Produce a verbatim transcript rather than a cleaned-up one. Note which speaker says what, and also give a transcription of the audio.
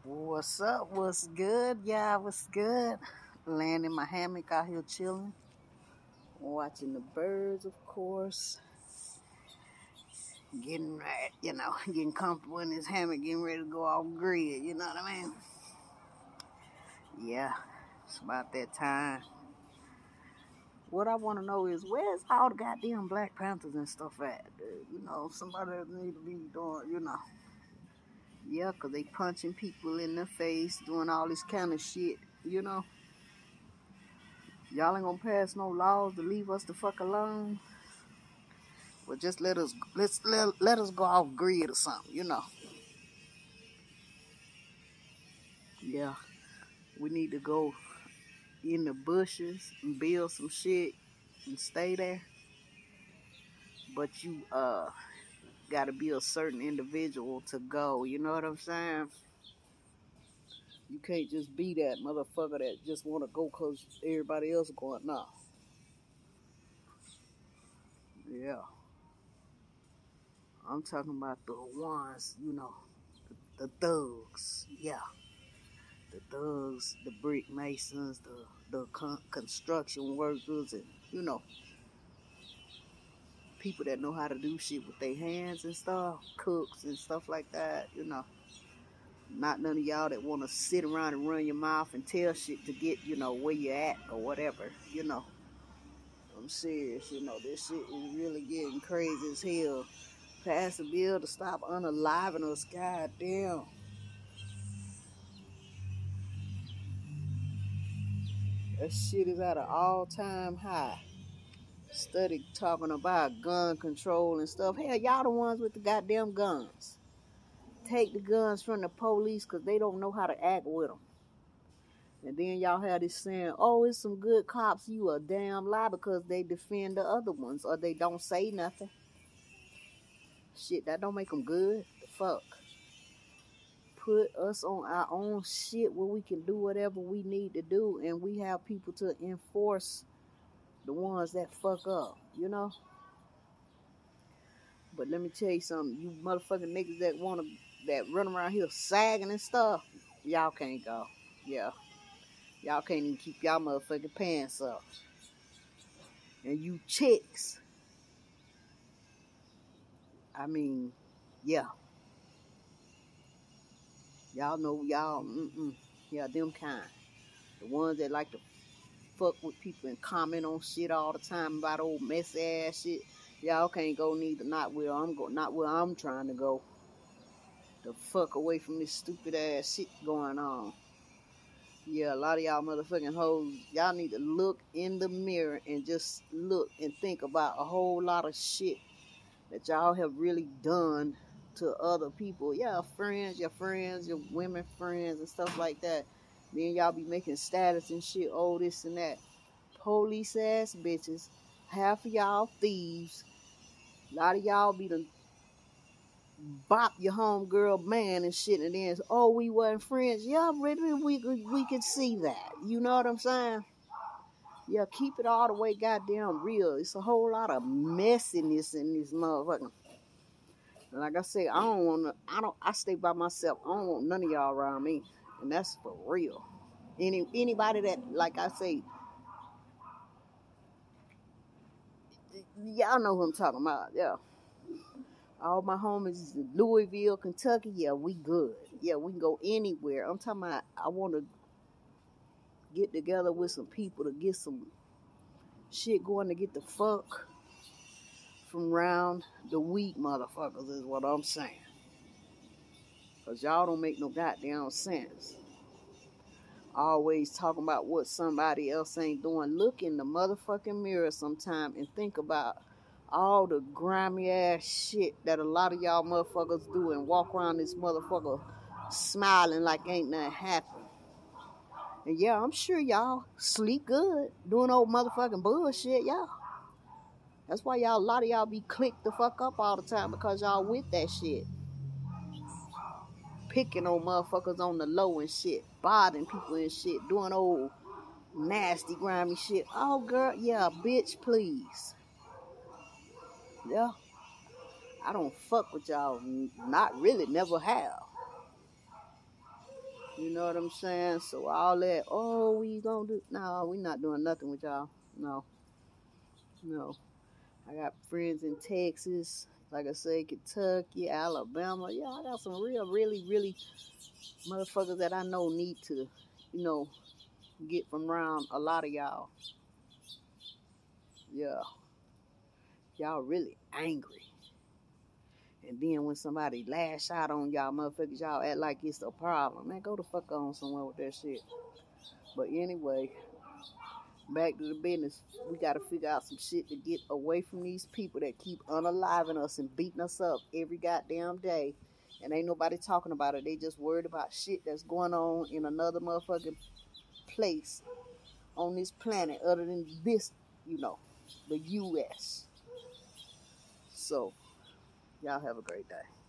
Speaker 1: What's up? What's good? Yeah, what's good? Laying in my hammock out here chilling, watching the birds, of course. Getting right, you know, getting comfortable in this hammock, getting ready to go off grid. You know what I mean? Yeah, it's about that time. What I want to know is where's all the goddamn Black Panthers and stuff at? Uh, You know, somebody need to be doing, you know. Yeah, 'cause they punching people in the face, doing all this kind of shit, you know. Y'all ain't gonna pass no laws to leave us the fuck alone. Well, just let us let's let, let us go off grid or something, you know. Yeah, we need to go in the bushes and build some shit and stay there. But you uh gotta be a certain individual to go. You know what I'm saying? You can't just be that motherfucker that just wanna go cause everybody else going. No. Yeah, I'm talking about the ones, you know, the thugs. Yeah. The thugs, the brick masons, the the con- construction workers, and you know, people that know how to do shit with their hands and stuff, cooks and stuff like that. You know, not none of y'all that want to sit around and run your mouth and tell shit to get you know where you at or whatever. You know, I'm serious. You know, this shit is really getting crazy as hell. Pass a bill to stop unaliving us. Goddamn, that shit is at an all time high. Study talking about gun control and stuff. Hell, y'all the ones with the goddamn guns. Take the guns from the police because they don't know how to act with them. And then y'all have this saying, oh, it's some good cops. You a damn lie because they defend the other ones or they don't say nothing. Shit, that don't make them good. The fuck. Put us on our own shit where we can do whatever we need to do and we have people to enforce the ones that fuck up, you know? But let me tell you something, you motherfucking niggas that wanna that run around here sagging and stuff, y'all can't go. Yeah. Y'all can't even keep y'all motherfucking pants up. And you chicks, I mean, yeah. Y'all know y'all, mm-mm. Yeah, them kind. The ones that like to fuck with people and comment on shit all the time about old messy ass shit. Y'all can't go neither. Not where I'm go. Not where I'm trying to go. The fuck away from this stupid ass shit going on. Yeah, a lot of y'all motherfucking hoes, y'all need to look in the mirror and just look and think about a whole lot of shit that y'all have really done to other people. Yeah, friends, your friends, your women friends and stuff like that. Then y'all be making status and shit, oh, this and that. Police ass bitches. Half of y'all thieves. A lot of y'all be the bop your homegirl man and shit, and then oh we wasn't friends. Yeah, really we could we could see that. You know what I'm saying? Yeah, keep it all the way goddamn real. It's a whole lot of messiness in this motherfucker. Like I say, I don't wanna I don't I stay by myself. I don't want none of y'all around me. And that's for real. Any anybody that like I say, y'all know who I'm talking about, yeah. All my homies is in Louisville, Kentucky. Yeah, we good. Yeah, we can go anywhere. I'm talking about I want to get together with some people to get some shit going to get the fuck from round the week, motherfuckers, is what I'm saying. Because y'all don't make no goddamn sense. Always talking about what somebody else ain't doing. Look in the motherfucking mirror sometime and think about all the grimy ass shit that a lot of y'all motherfuckers do and walk around this motherfucker smiling like ain't nothing happened. And yeah, I'm sure y'all sleep good doing old motherfucking bullshit, y'all. That's why y'all, a lot of y'all be clicked the fuck up all the time because y'all with that shit. Picking on motherfuckers on the low and shit, bothering people and shit, doing old nasty, grimy shit. Oh, girl, yeah, bitch, please. Yeah, I don't fuck with y'all. Not really, never have. know what I'm saying? So all that, oh, we gonna do, no, we not doing nothing with y'all. No, no. I got friends in Texas, like I say, Kentucky, Alabama. Yeah, I got some real, really, really motherfuckers that I know need to, you know, get from around a lot of y'all. Yeah, y'all really angry. And then when somebody lash out on y'all motherfuckers, y'all act like it's a problem. Man, go the fuck on somewhere with that shit. But anyway, back to the business. We gotta figure out some shit to get away from these people that keep unaliving us and beating us up every goddamn day. And ain't nobody talking about it. They just worried about shit that's going on in another motherfucking place on this planet other than this, you know, the U S. So, y'all have a great day.